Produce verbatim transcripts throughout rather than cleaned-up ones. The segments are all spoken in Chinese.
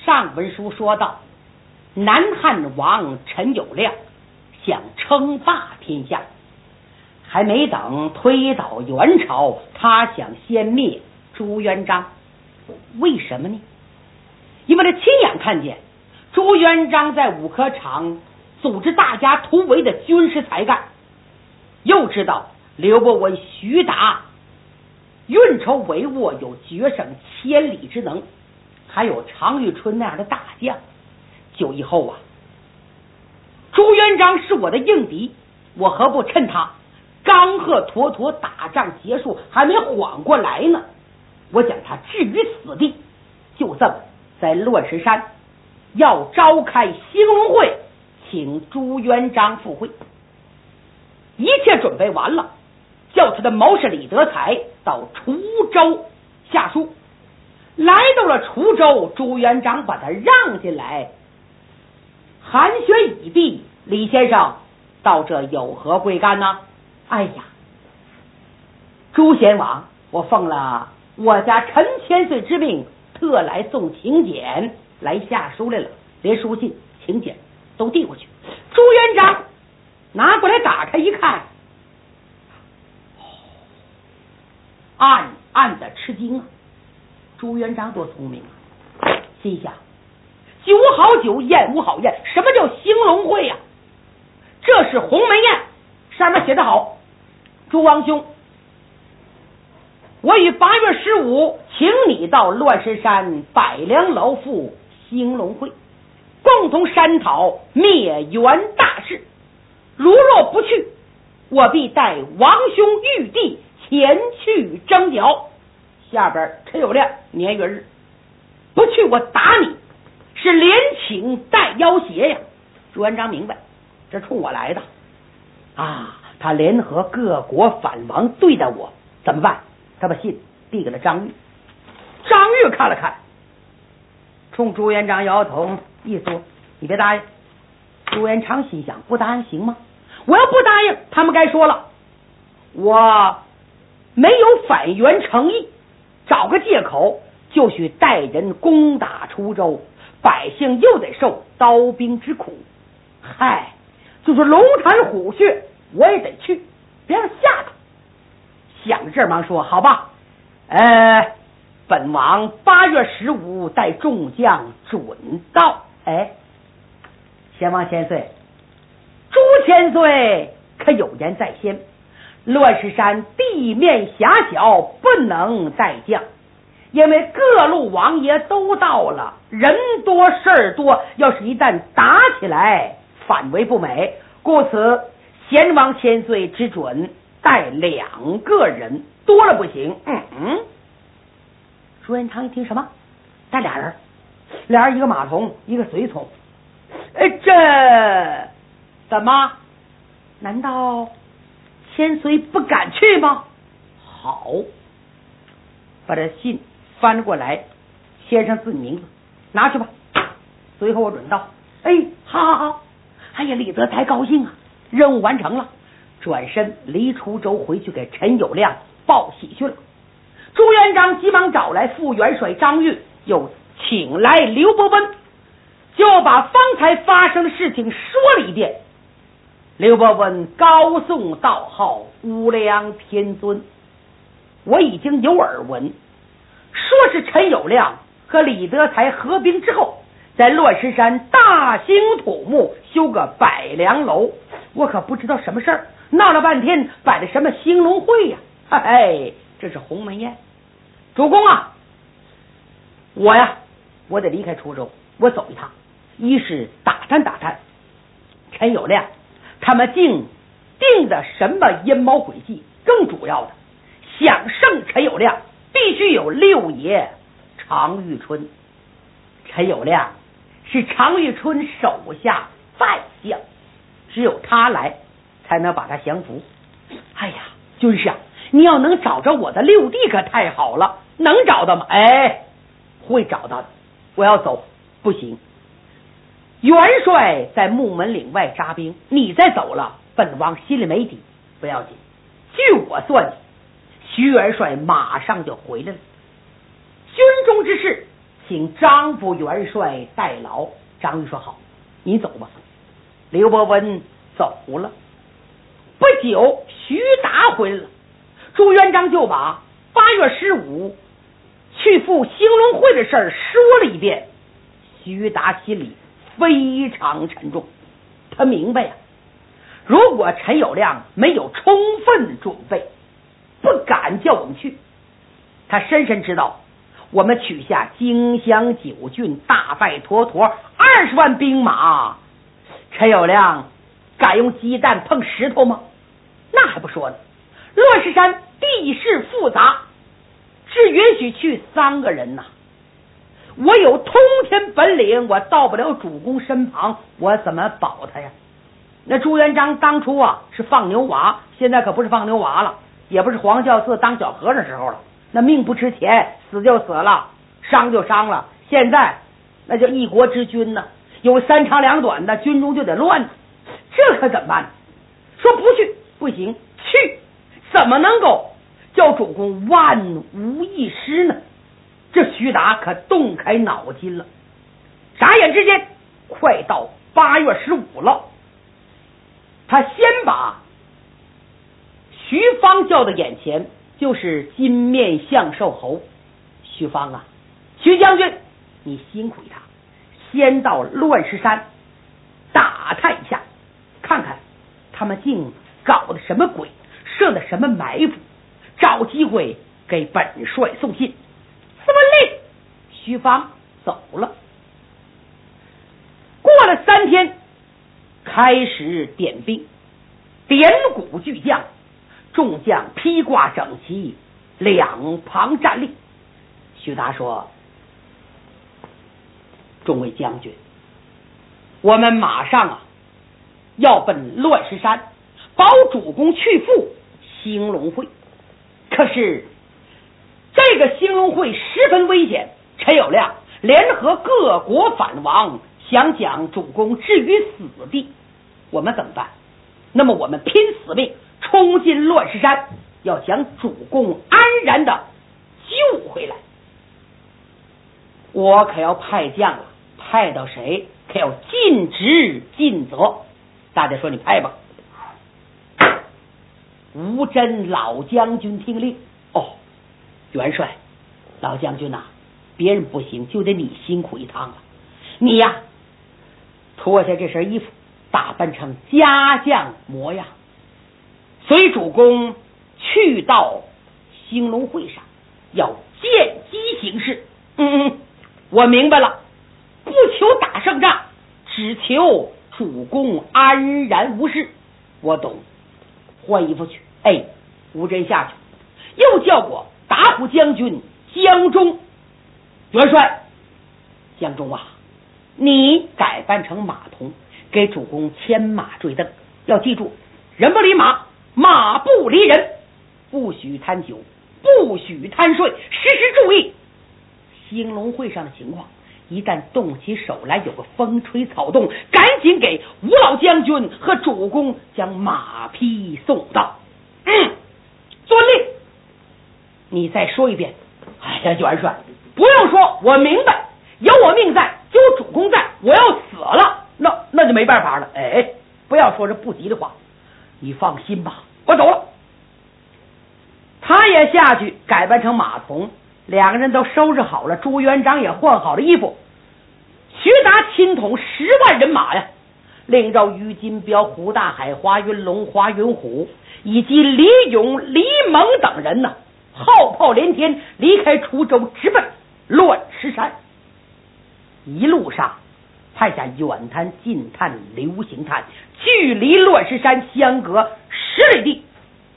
上文书说到，南汉王陈友谅想称霸天下，还没等推倒元朝，他想先灭朱元璋。为什么呢？因为他亲眼看见朱元璋在五科场组织大家突围的军事才干，又知道刘伯温、徐达运筹帷幄，有决胜千里之能，还有常遇春那样的大将。就以后啊，朱元璋是我的硬敌，我何不趁他刚赫妥妥打仗结束还没缓过来呢，我将他置于死地。就这么在乱石山要召开兴隆会，请朱元璋赴会。一切准备完了，叫他的谋士李德才到滁州下书。来到了滁州，朱元璋把他让进来，寒暄已毕，李先生到这有何贵干呢？哎呀，朱贤王，我奉了我家陈千岁之命，特来送请柬，来下书来了，连书信请柬都递过去。朱元璋拿过来打开一看，暗暗的吃惊啊！朱元璋多聪明啊，心想酒好酒，宴无好宴，什么叫兴隆会呀、啊？这是鸿门宴，上面写得好，朱王兄，我于八月十五请你到乱石山百梁楼赴兴隆会，共同商讨灭元大事。如若不去，我必带王兄玉帝前去征剿。下边陈友谅年月日，不去我打你，是连请带要挟呀！朱元璋明白，这冲我来的啊！他联合各国反王对待我，怎么办？他把信递给了张玉。张玉看了看，冲朱元璋摇摇头，意思说你别答应。朱元璋心想，不答应行吗？我要不答应，他们该说了我没有反元诚意，找个借口就许带人攻打滁州，百姓又得受刀兵之苦。嗨，就是龙潭虎穴我也得去，别让吓他。想这忙说好吧，呃，本王八月十五带众将准到。哎，贤王千岁，朱千岁可有言在先，乱石山地面狭小，不能带将，因为各路王爷都到了，人多事儿多，要是一旦打起来，反为不美，故此贤王千岁只准带两个人，多了不行。嗯嗯。朱元璋一听什么？带俩人，俩人一个马从，一个随从。哎，这怎么？难道千岁不敢去吗？好，把这信翻过来，写上自己名字，拿去吧。随后我准到。哎，好好好。哎呀，李德才高兴啊，任务完成了，转身离滁州回去给陈友谅报喜去了。朱元璋急忙找来副元帅张玉，又请来刘伯温，就把方才发生的事情说了一遍。刘伯温高颂道号无量天尊，我已经有耳闻，说是陈友谅和李德才合兵之后，在乱石山大兴土木，修个百梁楼。我可不知道什么事儿，闹了半天摆的什么兴隆会呀、啊？哎，这是鸿门宴。主公啊，我呀，我得离开滁州，我走一趟。一是打探打探陈友谅他们定定的什么阴谋诡计，更主要的，想胜陈友谅，必须有六爷常遇春。陈友谅是常遇春手下败将，只有他来才能把他降服。哎呀，军师啊，你要能找着我的六弟可太好了。能找到吗？哎，会找到的。我要走不行，元帅在木门岭外扎兵，你再走了，本王心里没底。不要紧，据我算计，徐元帅马上就回来了。军中之事请张副元帅代劳。张玉说好，你走吧。刘伯温走了。不久，徐达回来了。朱元璋就把八月十五去赴兴隆会的事儿说了一遍。徐达心里非常沉重，他明白呀、啊，如果陈友谅没有充分准备，不敢叫我们去。他深深知道，我们取下荆襄九郡，大败妥妥，二十万兵马，陈友谅敢用鸡蛋碰石头吗？那还不说呢，乱石山地势复杂，只允许去三个人呐。我有通天本领，我到不了主公身旁，我怎么保他呀？那朱元璋当初啊是放牛娃，现在可不是放牛娃了，也不是黄教寺当小和尚时候了。那命不值钱，死就死了，伤就伤了。现在那叫一国之君呢，有三长两短的，军中就得乱，这可怎么办呢？说不去不行，去怎么能够叫主公万无一失呢？这徐达可动开脑筋了。眨眼之间，快到八月十五了。他先把徐芳叫到眼前，就是金面相寿侯。徐芳啊，徐将军，你辛苦一趟，先到乱石山打探一下，看看他们竟搞的什么鬼，设的什么埋伏，找机会给本帅送信。司马令，徐芳走了。过了三天，开始点兵，点鼓巨将，众将披挂整齐，两旁站立。徐达说：众位将军，我们马上啊要奔乱石山，保主公去赴兴隆会。可是这个兴隆会十分危险，陈友谅联合各国反王，想将主公置于死地，我们怎么办？那么我们拼死命冲进乱石山，要将主公安然的救回来。我可要派将了，派到谁可要尽职尽责。大家说你派吧。吴真老将军听令。哦，元帅，老将军呐、啊，别人不行，就得你辛苦一趟了。你呀，脱下这身衣服，打扮成家将模样，随主公去到兴隆会上，要见机行事。嗯嗯，我明白了，不求打胜仗，只求主公安然无事。我懂，换衣服去。哎，吴真下去，又叫过打虎将军江忠。元帅，江忠啊，你改扮成马童，给主公牵马坠镫。要记住，人不离马，马不离人，不许贪酒，不许贪睡，时时注意兴隆会上的情况。一旦动起手来，有个风吹草动，赶紧给吴老将军和主公将马匹送到。嗯，遵令。你再说一遍。哎呀，元帅，不用说，我明白，有我命在，就有主公在，我要死了，那那就没办法了。哎，不要说这不吉的话，你放心吧，我走了。他也下去改扮成马童，两个人都收拾好了，朱元璋也换好了衣服。徐达亲统十万人马呀，另召于金彪、胡大海、华云龙、华云虎以及李勇、李猛等人呢，号炮连天，离开滁州，直奔乱石山。一路上派下远探、近探、流行探，距离乱石山相隔十里地。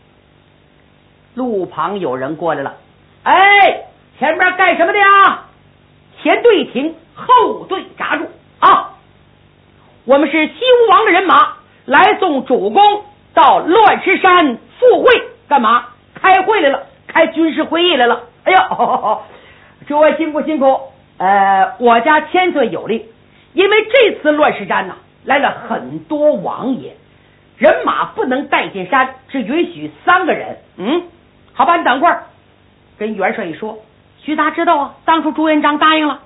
路旁有人过来了，哎，前面干什么的呀？前队停，后队扎住啊！我们是西吴王的人马，来送主公到乱石山赴会。干嘛？开会来了，开军事会议来了。哎呦，哦哦哦、诸位辛苦辛苦。呃，我家千岁有令，因为这次乱石山呐、啊、来了很多王爷，人马不能带进山，只允许三个人。嗯，好吧，你等会儿。跟元帅一说，徐达知道啊，当初朱元璋答应了，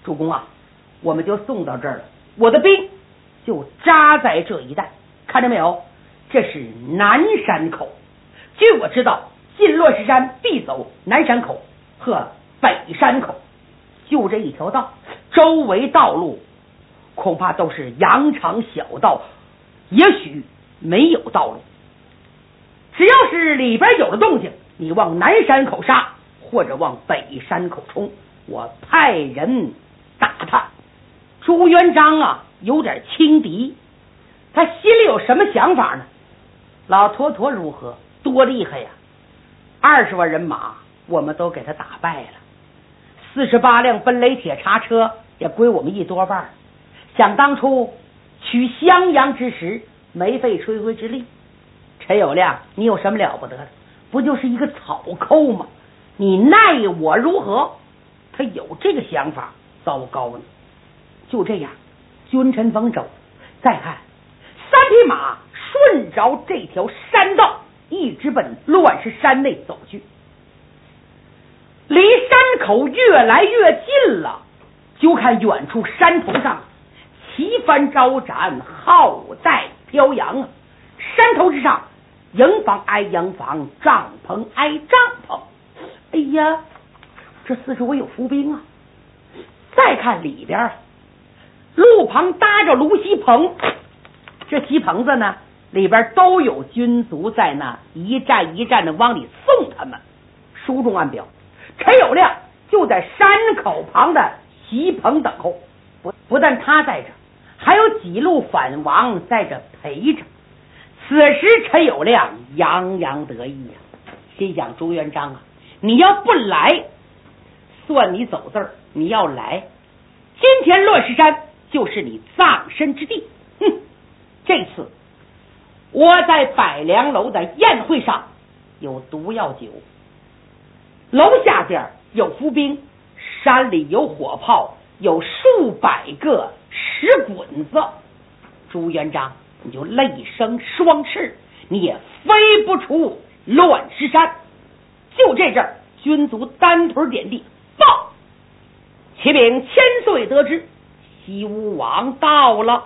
主公啊，我们就送到这儿了，我的兵就扎在这一带，看着没有？这是南山口。据我知道，进乱石山必走南山口和北山口，就这一条道，周围道路恐怕都是羊肠小道，也许没有道路。只要是里边有了动静，你往南山口杀，或者往北山口冲，我派人打他。朱元璋啊，有点轻敌，他心里有什么想法呢？老坨坨如何？多厉害呀！二十万人马，我们都给他打败了。四十八辆奔雷铁叉车也归我们一多半。想当初取襄阳之时，没费吹灰之力。陈友谅，你有什么了不得的？不就是一个草寇吗？你奈我如何？他有这个想法，糟糕呢。就这样，君臣逢走。再看三匹马顺着这条山道一直奔乱石山内走去，离山口越来越近了，就看远处山头上旗帆招展，号带飘扬啊！山头之上，营房挨营房，帐篷挨帐篷。哎呀，这四周围有伏兵啊！再看里边，路旁搭着芦席棚，这席棚子呢，里边都有军卒在那一站一站的往里送他们。书中暗表，陈友谅就在山口旁的席棚等候，不不但他在这，还有几路反王在这陪着。此时陈友谅洋洋得意呀、啊，心想朱元璋啊，你要不来，算你走字儿；你要来，今天乱石山就是你葬身之地。哼，这次我在百良楼的宴会上有毒药酒，楼下边有伏兵，山里有火炮，有数百个石滚子。朱元璋，你就泪生双翅，你也飞不出乱石山。就这阵儿，军卒单腿点地，报！启禀千岁得知，西吴王到了。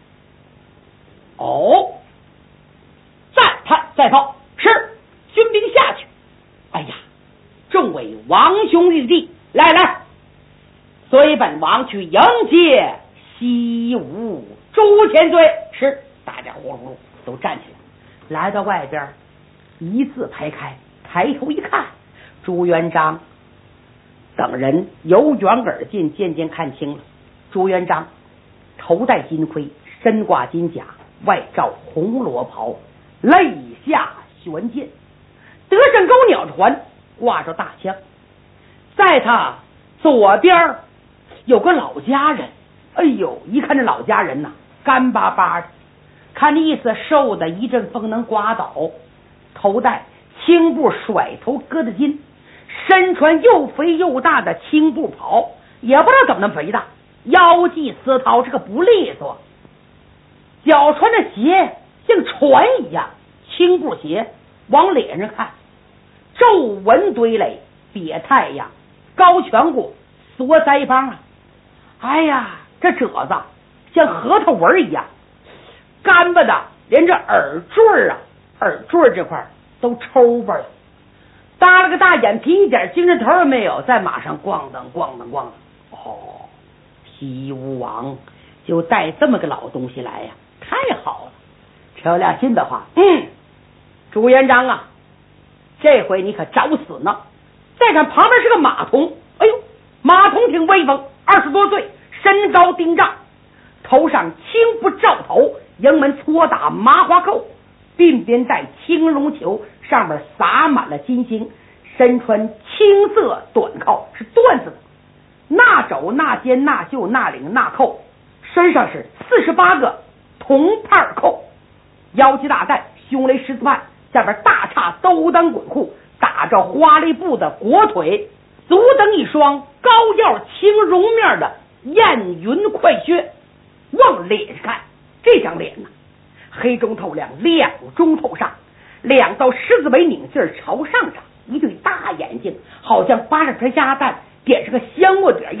哦，再探再报，是军兵下去。哎呀，众位王兄玉帝，来来，随本王去迎接西吴朱千岁。是，大家呼噜呼噜都站起来，来到外边，一字排开，抬头一看，朱元璋等人由远而近，渐渐看清了。朱元璋头戴金盔，身挂金甲，外罩红罗袍，肋下悬剑，得胜钩鸟环，挂着大枪。在他左边有个老家人，哎呦，一看这老家人呐，干巴巴的，看这意思受的一阵风能刮倒。头戴青布甩头疙瘩巾，身穿又肥又大的青布袍，也不知道怎么那么肥大，腰系丝绦，这个不利索。脚穿的鞋像船一样，青布鞋，往脸上看，皱纹堆垒，瘪太阳，高颧骨，缩腮帮啊！哎呀，这褶子像核桃纹一样，干巴的，连这耳坠啊，耳坠这块都抽巴了，搭了个大眼皮，一点精神头也没有，在马上咣当咣当咣当。哦，西吴王就带这么个老东西来呀、啊，太好了！陈友谅心的话，嗯，朱元璋啊，这回你可找死呢！再看旁边是个马童，哎呦，马童挺威风，二十多岁，身高丁丈，头上青布罩头，营门搓打麻花扣，鬓边戴青龙球，上面洒满了金星，身穿青色短靠，是缎子的，那肘那肩那袖那领那扣，身上是四十八个铜帕扣，腰系大带，胸勒十字畔，下边大叉兜裆滚裤，打着花里布的裹腿，足蹬一双高腰青绒面的燕云快靴。往脸上看，这张脸呢，黑中透亮，亮中透上，两道狮子尾拧劲儿朝上长，一对大眼睛好像扒着颗鸭蛋点上个香墨点一样，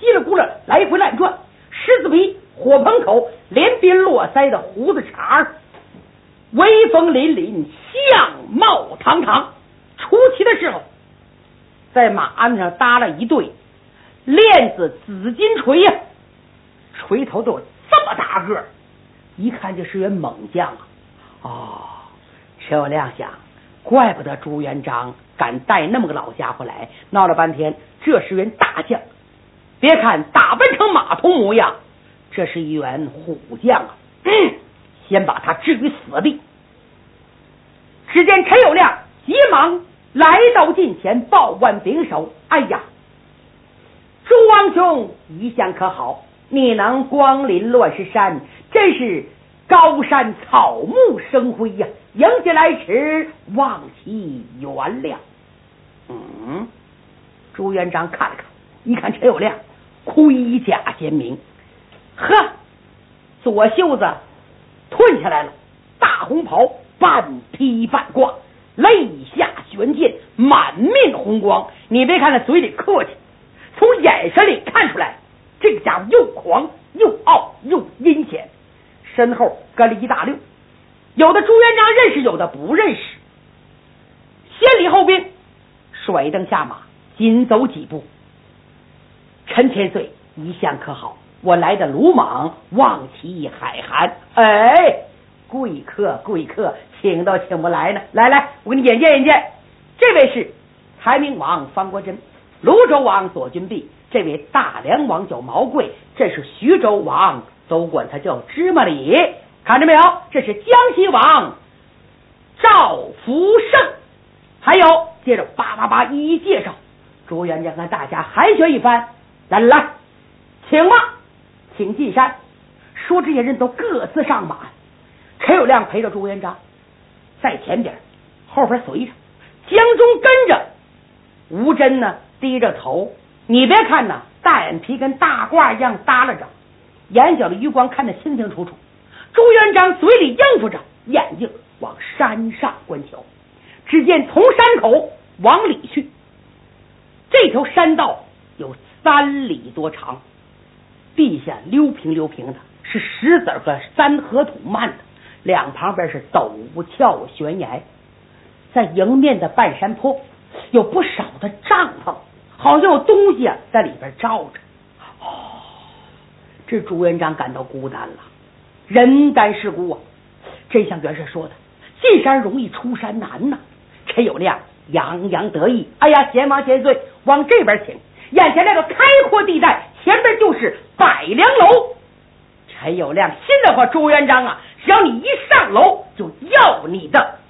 叽里咕噜来回乱转，狮子皮火盆口连边络腮的胡子茬威风凛凛，相貌堂堂。出奇的时候，在马鞍上搭了一对链子紫金锤呀、啊，锤头都有这么大个，一看就是员猛将啊！哦，陈友谅想，怪不得朱元璋敢带那么个老家伙来，闹了半天，这是员大将。别看打扮成马头模样，这是一员虎将啊！嗯，先把他置于死地。只见陈友谅急忙来到近前，抱腕拱手：“哎呀，朱王兄一向可好？你能光临乱石山，真是高山草木生辉呀！迎接来迟，望其原谅。”嗯，朱元璋看了看，一看陈友谅盔甲鲜明，呵，左袖子褪下来了，大红袍半披半挂，肋下悬剑，满面红光。你别看他嘴里客气，从眼神里看出来，这个家伙又狂又傲又阴险。身后跟了一大溜，有的朱元璋认识，有的不认识。先礼后兵，甩蹬下马，紧走几步。陈千岁一向可好？我来的鲁莽，望其海涵。哎，贵客贵客，请都请不来呢。来来，我给你引荐引荐，这位是台明王方国珍，泸州王左君弼，这位大梁王叫毛贵，这是徐州王，都管他叫芝麻李。看着没有？这是江西王赵福胜。还有接着叭叭叭一一介绍。朱元璋跟大家寒暄一番，来来来，请吧，请进山。说这些人都各自上马，陈友谅陪着朱元璋在前边，后边随着，江中跟着。吴真呢低着头，你别看呐，大眼皮跟大褂一样耷拉着，眼角的余光看得清清楚楚。朱元璋嘴里应付着，眼睛往山上观瞧。只见从山口往里去，这条山道有三里多长，地下溜平溜平的，是石子和山河土漫的，两旁边是陡峭悬崖。在迎面的半山坡有不少的帐篷，好像有东西啊在里边罩着。哦，这朱元璋感到孤单了，人单势孤啊。真像袁绍说的，进山容易出山难呐、啊。陈友谅洋洋得意，哎呀，贤王贤岁，往这边请，眼前那个开阔地带，前边就是百梁楼。陈友谅心里话，朱元璋啊，只要你一上楼，就要你的